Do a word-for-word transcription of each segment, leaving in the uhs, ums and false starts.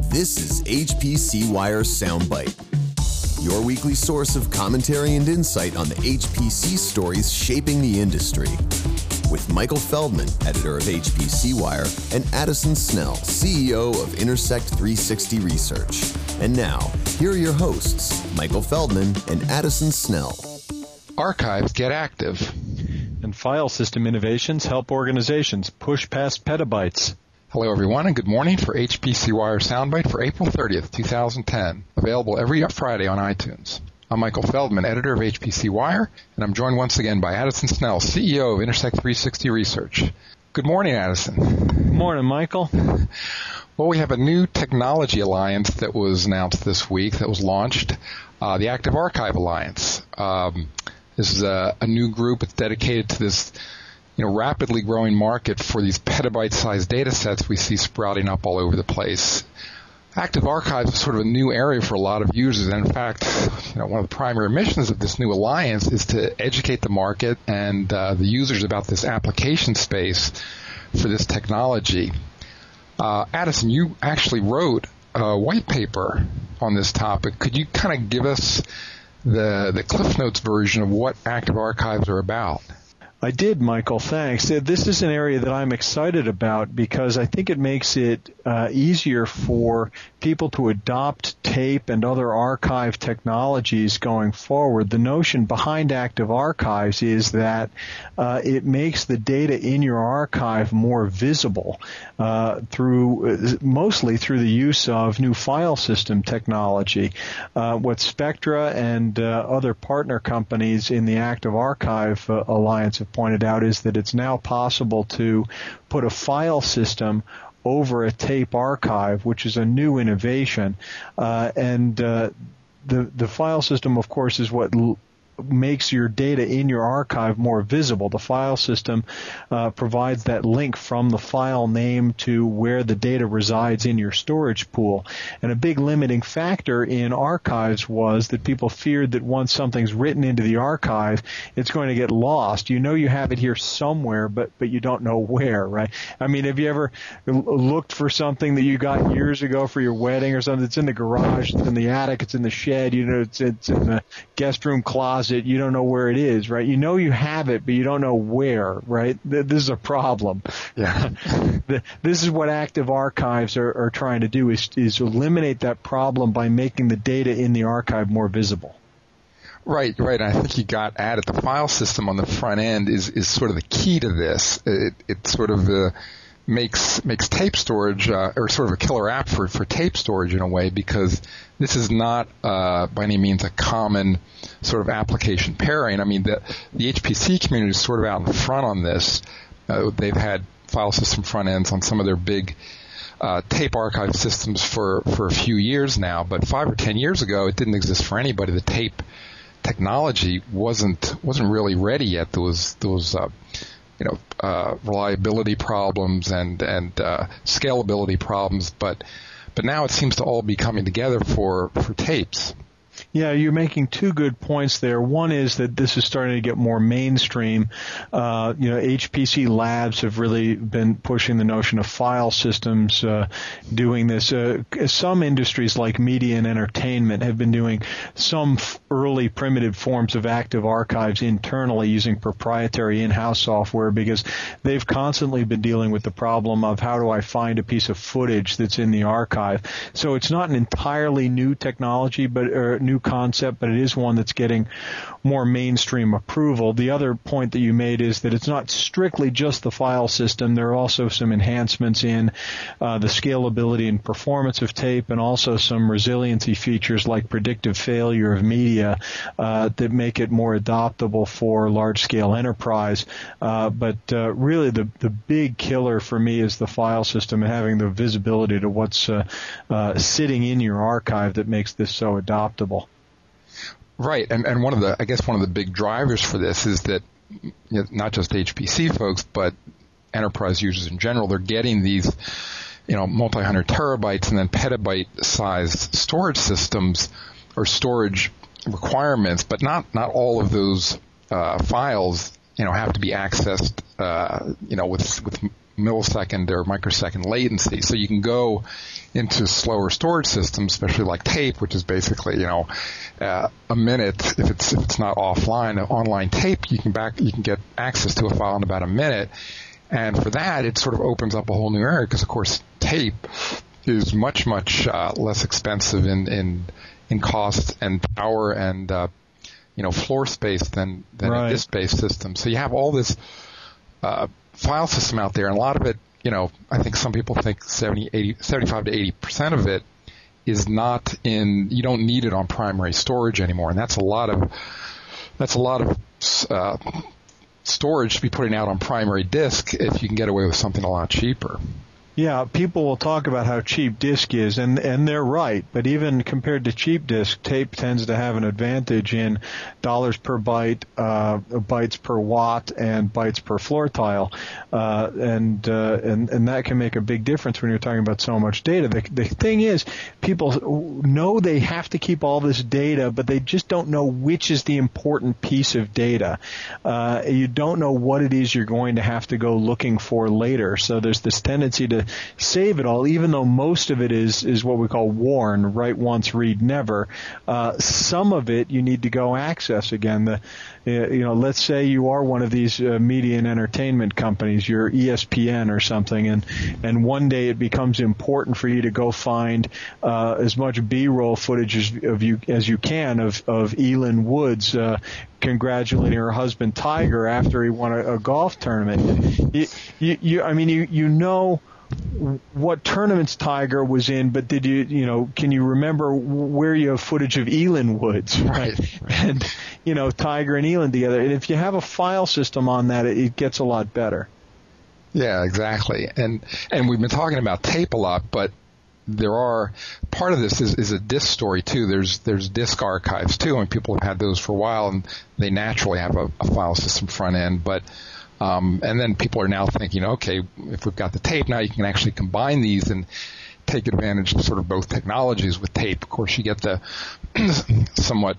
This is H P C Wire Soundbite, your weekly source of commentary and insight on the H P C stories shaping the industry. With Michael Feldman, editor of H P C Wire, and Addison Snell, C E O of Intersect three sixty Research. And now, here are your hosts, Michael Feldman and Addison Snell. Archives get active. And file system innovations help organizations push past petabytes. Hello, everyone, and good morning for H P C Wire Soundbite for April thirtieth, twenty ten. Available every Friday on iTunes. I'm Michael Feldman, editor of H P C Wire, and I'm joined once again by Addison Snell, C E O of Intersect three sixty Research. Good morning, Addison. Good morning, Michael. Well, we have a new technology alliance that was announced this week that was launched, uh, the Active Archive Alliance. Um, this is a, a new group. It's dedicated to this you know, rapidly growing market for these petabyte-sized data sets we see sprouting up all over the place. Active Archives is sort of a new area for a lot of users, and in fact, you know, one of the primary missions of this new alliance is to educate the market and uh, the users about this application space for this technology. Uh, Addison, you actually wrote a white paper on this topic. Could you kind of give us the the Cliff Notes version of what Active Archives are about? I did, Michael. Thanks. This is an area that I'm excited about because I think it makes it uh, easier for people to adopt tape and other archive technologies going forward. The notion behind Active Archives is that uh, it makes the data in your archive more visible uh, through, uh, mostly through the use of new file system technology. Uh, what Spectra and uh, other partner companies in the Active Archive uh, Alliance have pointed out is that it's now possible to put a file system over a tape archive, which is a new innovation. Uh, and uh, the the file system, of course, is what l- makes your data in your archive more visible. The file system uh, provides that link from the file name to where the data resides in your storage pool. And a big limiting factor in archives was that people feared that once something's written into the archive, it's going to get lost. You know you have it here somewhere, but but you don't know where, right? I mean, have you ever looked for something that you got years ago for your wedding or something? It's in the garage, it's in the attic, it's in the shed, you know, it's, it's in the guest room closet. You don't know where it is, right? You know you have it, but you don't know where, right? This is a problem. Yeah. This is what Active Archives are, are trying to do, is, is eliminate that problem by making the data in the archive more visible. Right, right. And I think you got at it. The file system on the front end is, is sort of the key to this. It, it sort of uh, makes makes tape storage, uh, or sort of a killer app for, for tape storage in a way, because this is not uh, by any means a common sort of application pairing. I mean, the, the H P C community is sort of out in front on this. Uh, they've had file system front ends on some of their big uh, tape archive systems for, for a few years now, but five or ten years ago, it didn't exist for anybody. The tape technology wasn't wasn't really ready yet. There was there was uh, you know uh, reliability problems and and uh, scalability problems, but but now it seems to all be coming together for for tapes. Yeah, you're making two good points there. One is that this is starting to get more mainstream. Uh, you know, H P C labs have really been pushing the notion of file systems, uh, doing this. Uh, some industries like media and entertainment have been doing some f- early primitive forms of Active Archives internally using proprietary in-house software, because they've constantly been dealing with the problem of how do I find a piece of footage that's in the archive. So it's not an entirely new technology, but or new concept, but it is one that's getting more mainstream approval. The other point that you made is that it's not strictly just the file system. There are also some enhancements in uh, the scalability and performance of tape, and also some resiliency features like predictive failure of media uh, that make it more adoptable for large-scale enterprise. Uh, but uh, really the, the big killer for me is the file system and having the visibility to what's uh, uh, sitting in your archive that makes this so adoptable. Right, and and one of the I guess one of the big drivers for this is that, you know, not just H P C folks, but enterprise users in general, they're getting these, you know, multi-hundred terabytes and then petabyte-sized storage systems or storage requirements, but not not all of those uh, files, you know, have to be accessed, uh, you know, with with millisecond or microsecond latency. So you can go into slower storage systems, especially like tape, which is basically, you know, uh, a minute. If it's if it's not offline, online tape, you can back you can get access to a file in about a minute. And for that, it sort of opens up a whole new area because, of course, tape is much much uh, less expensive in in in cost and power and uh, you know floor space than than right. a disk-based system. So you have all this uh, file system out there, and a lot of it, you know, I think some people think seventy, eighty, seventy-five to eighty percent of it is not in. You don't need it on primary storage anymore, and that's a lot of that's a lot of uh, storage to be putting out on primary disk if you can get away with something a lot cheaper. Yeah, people will talk about how cheap disk is, and and they're right. But even compared to cheap disk, tape tends to have an advantage in dollars per byte, uh, bytes per watt, and bytes per floor tile, uh, and uh, and and that can make a big difference when you're talking about so much data. The, the thing is, people know they have to keep all this data, but they just don't know which is the important piece of data. Uh, you don't know what it is you're going to have to go looking for later. So there's this tendency to save it all, even though most of it is, is what we call worn, write once, read never. Uh, some of it you need to go access again. The, you know, let's say you are one of these uh, media and entertainment companies, you're E S P N or something, and, and one day it becomes important for you to go find uh, as much B-roll footage as, of you, as you can of, of Elin Woods uh, congratulating her husband Tiger after he won a, a golf tournament. You, you, you, I mean, you, you know what tournaments Tiger was in, but did you, you know, can you remember where you have footage of Elin Woods, right? right. And, you know, Tiger and Elin together. And if you have a file system on that, it, it gets a lot better. Yeah, exactly. And and we've been talking about tape a lot, but there are, part of this is, is a disk story too. There's there's disk archives too, and people have had those for a while, and they naturally have a, a file system front end, but Um, and then people are now thinking, okay, if we've got the tape, now you can actually combine these and take advantage of sort of both technologies with tape. Of course, you get the somewhat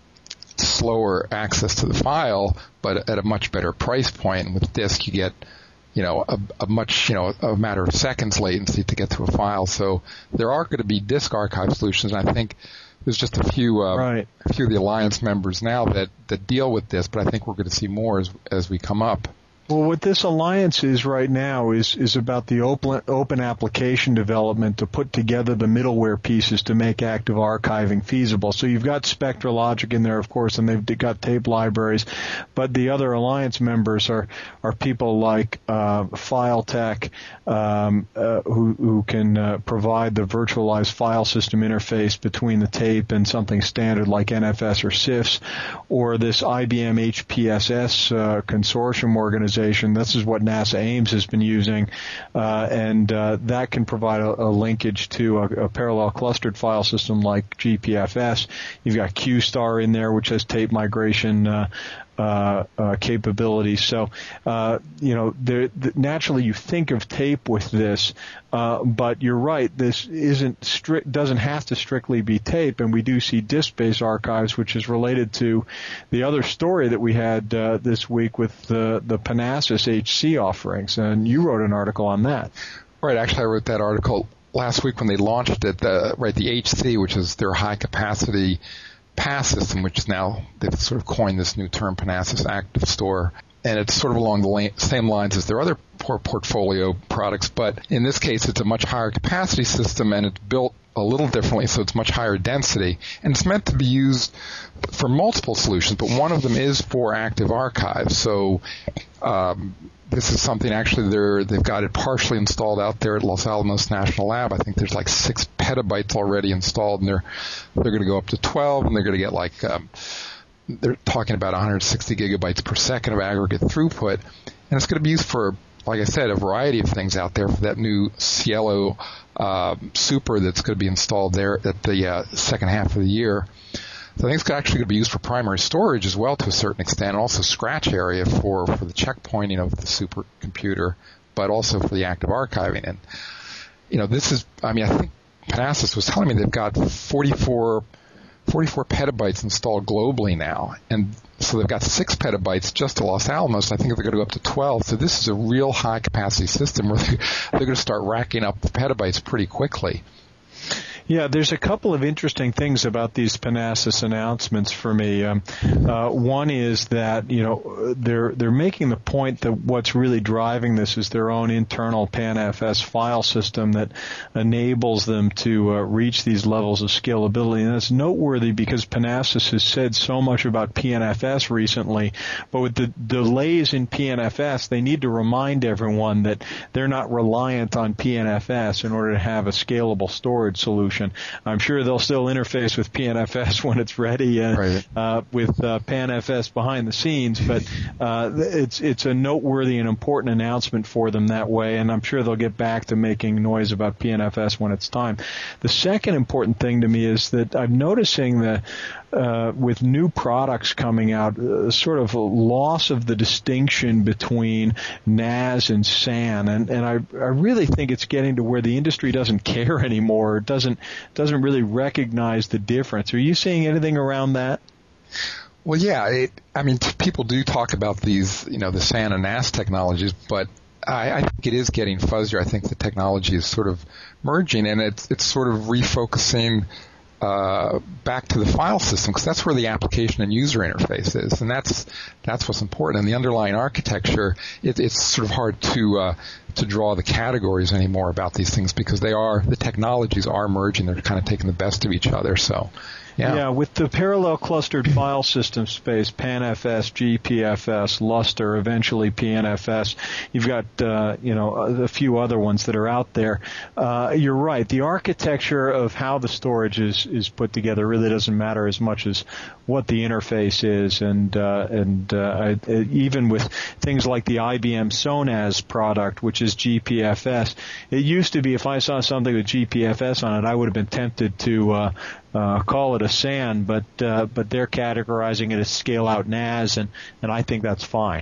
slower access to the file, but at a much better price point. And with disk, you get, you know, a, a much, you know, a matter of seconds latency to get to a file. So there are going to be disk archive solutions, and I think there's just a few, uh, right. a few of the Alliance members now that, that deal with this, but I think we're going to see more as, as we come up. Well, what this alliance is right now is is about the open open application development to put together the middleware pieces to make active archiving feasible. So you've got SpectraLogic in there, of course, and they've got tape libraries, but the other alliance members are are people like uh, FileTech, um, uh, who who can uh, provide the virtualized file system interface between the tape and something standard like N F S or S I F S, or this I B M H P S S uh, consortium organization. This is what NASA Ames has been using, uh, and uh, that can provide a, a linkage to a, a parallel clustered file system like G P F S. You've got Q star in there, which has tape migration uh, uh, uh, capabilities. So, uh, you know, there, the, naturally you think of tape with this, uh, but you're right. This isn't strict, doesn't have to strictly be tape, and we do see disk-based archives, which is related to the other story that we had uh, this week with the the Panasys H C offerings, and you wrote an article on that. Right. Actually, I wrote that article last week when they launched it. The, right, the H C, which is their high-capacity pass system, which is now, they've sort of coined this new term, Panasys Active Store. And it's sort of along the la- same lines as their other por- portfolio products, but in this case, it's a much higher capacity system, and it's built a little differently, so it's much higher density. And it's meant to be used for multiple solutions, but one of them is for active archives. So um, this is something actually they're, they've got it partially installed out there at Los Alamos National Lab. I think there's like six petabytes already installed, and they're they're going to go up to twelve, and they're going to get like um, they're talking about one hundred sixty gigabytes per second of aggregate throughput, and it's going to be used for, like I said, a variety of things out there for that new Cielo uh, Super that's going to be installed there at the uh, second half of the year. So I think it's actually going to be used for primary storage as well to a certain extent, and also scratch area for, for the checkpointing of the supercomputer, but also for the active archiving. And, you know, this is, I mean, I think Panasys was telling me they've got forty-four forty-four petabytes installed globally now, and so they've got six petabytes just to Los Alamos. I think they're going to go up to twelve. So this is a real high capacity system where they're, they're going to start racking up the petabytes pretty quickly. Yeah, there's a couple of interesting things about these Panasys announcements for me. Um, uh, one is that, you know, they're they're making the point that what's really driving this is their own internal PanFS file system that enables them to uh, reach these levels of scalability. And that's noteworthy because Panasys has said so much about P N F S recently, but with the delays in P N F S, they need to remind everyone that they're not reliant on P N F S in order to have a scalable storage solution. I'm sure they'll still interface with P N F S when it's ready, uh, right. uh, with uh, PanFS behind the scenes. But uh, it's it's a noteworthy and important announcement for them that way, and I'm sure they'll get back to making noise about P N F S when it's time. The second important thing to me is that I'm noticing that uh, with new products coming out, uh, sort of a loss of the distinction between N A S and S A N, and, and I, I really think it's getting to where the industry doesn't care anymore, doesn't doesn't really recognize the difference. Are you seeing anything around that? Well, yeah. It, I mean, t- people do talk about these, you know, the S A N and N A S technologies, but I, I think it is getting fuzzier. I think the technology is sort of merging, and it's it's sort of refocusing uh, back to the file system, because that's where the application and user interface is, and that's that's what's important. And the underlying architecture, it, it's sort of hard to uh, to draw the categories anymore about these things, because they are the technologies are merging. They're kind of taking the best of each other. So. Yeah. yeah, with the parallel clustered file system space, PanFS, G P F S, Lustre, eventually P N F S, you've got, uh, you know, a few other ones that are out there. Uh, you're right. The architecture of how the storage is, is put together really doesn't matter as much as what the interface is. And, uh, and, uh, I, even with things like the I B M Sonaz product, which is G P F S, it used to be if I saw something with G P F S on it, I would have been tempted to, uh, Uh, call it a S A N, but uh, but they're categorizing it as scale-out N A S, and, and I think that's fine.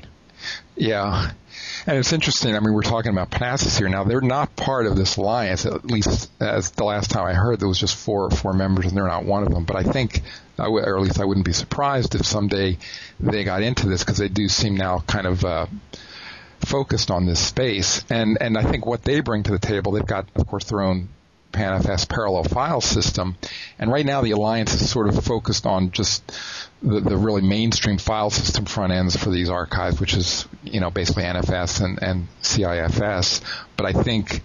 Yeah, and it's interesting. I mean, we're talking about Panasys here now. They're not part of this alliance, at least as the last time I heard. There was just four four members, and they're not one of them. But I think, I w- or at least I wouldn't be surprised if someday they got into this, because they do seem now kind of uh, focused on this space. And and I think what they bring to the table, they've got, of course, their own PanFS parallel file system, and right now the alliance is sort of focused on just the, the really mainstream file system front ends for these archives, which is, you know, basically N F S and, and C I F S. But I think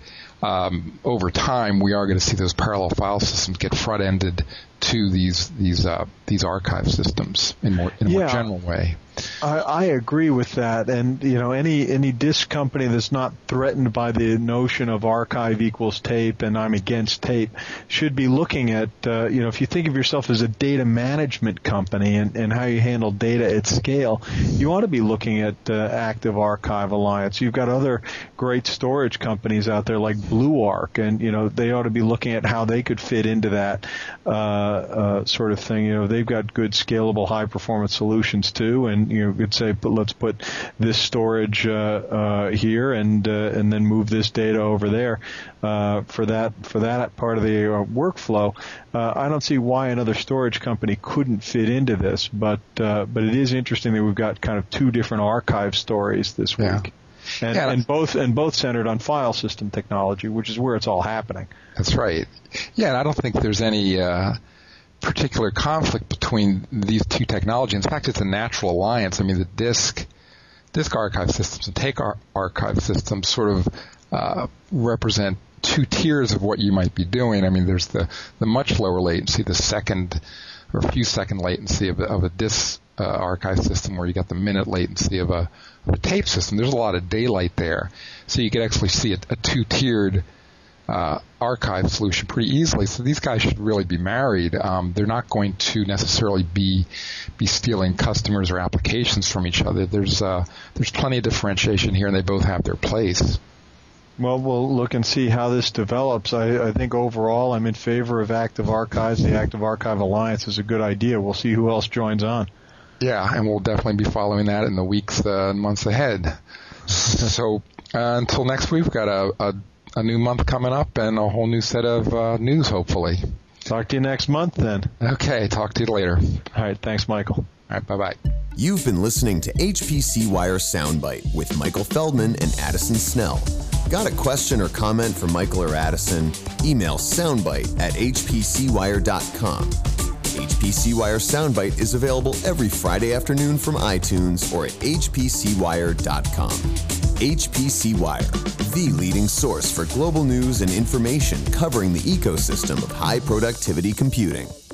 um, over time we are going to see those parallel file systems get front ended to these these uh, these archive systems in more in a yeah. more general way. I, I agree with that, and you know, any any disk company that's not threatened by the notion of archive equals tape, and I'm against tape, should be looking at, uh, you know, if you think of yourself as a data management company and, and how you handle data at scale, you ought to be looking at uh, Active Archive Alliance. You've got other great storage companies out there like BlueArc, and you know, they ought to be looking at how they could fit into that uh, uh, sort of thing. You know, they've got good scalable, high performance solutions too, and you know, could say, but let's put this storage uh, uh, here, and uh, and then move this data over there uh, for that for that part of the uh, workflow. Uh, I don't see why another storage company couldn't fit into this, but uh, but it is interesting that we've got kind of two different archive stories this week, yeah. and, yeah. and both and both centered on file system technology, which is where it's all happening. That's right. Yeah, and I don't think there's any Uh particular conflict between these two technologies. In fact, it's a natural alliance. I mean, the disk disk archive systems and tape ar- archive systems sort of uh, represent two tiers of what you might be doing. I mean, there's the, the much lower latency, the second or few second latency of a, of a disk uh, archive system, where you got the minute latency of a, of a tape system. There's a lot of daylight there, so you could actually see a, a two-tiered Uh, archive solution pretty easily. So these guys should really be married. Um, they're not going to necessarily be be stealing customers or applications from each other. There's uh, there's plenty of differentiation here, and they both have their place. Well, we'll look and see how this develops. I, I think overall I'm in favor of Active Archives. The Active Archive Alliance is a good idea. We'll see who else joins on. Yeah, and we'll definitely be following that in the weeks uh, and months ahead. So uh, until next week, we've got a, a a new month coming up and a whole new set of uh, news, hopefully. Talk to you next month then. Okay, talk to you later. All right, thanks, Michael. All right, bye-bye. You've been listening to H P C Wire Soundbite with Michael Feldman and Addison Snell. Got a question or comment for Michael or Addison? Email soundbite at h p c wire dot com. H P C Wire Soundbite is available every Friday afternoon from iTunes or at h p c wire dot com. H P C Wire, the leading source for global news and information covering the ecosystem of high productivity computing.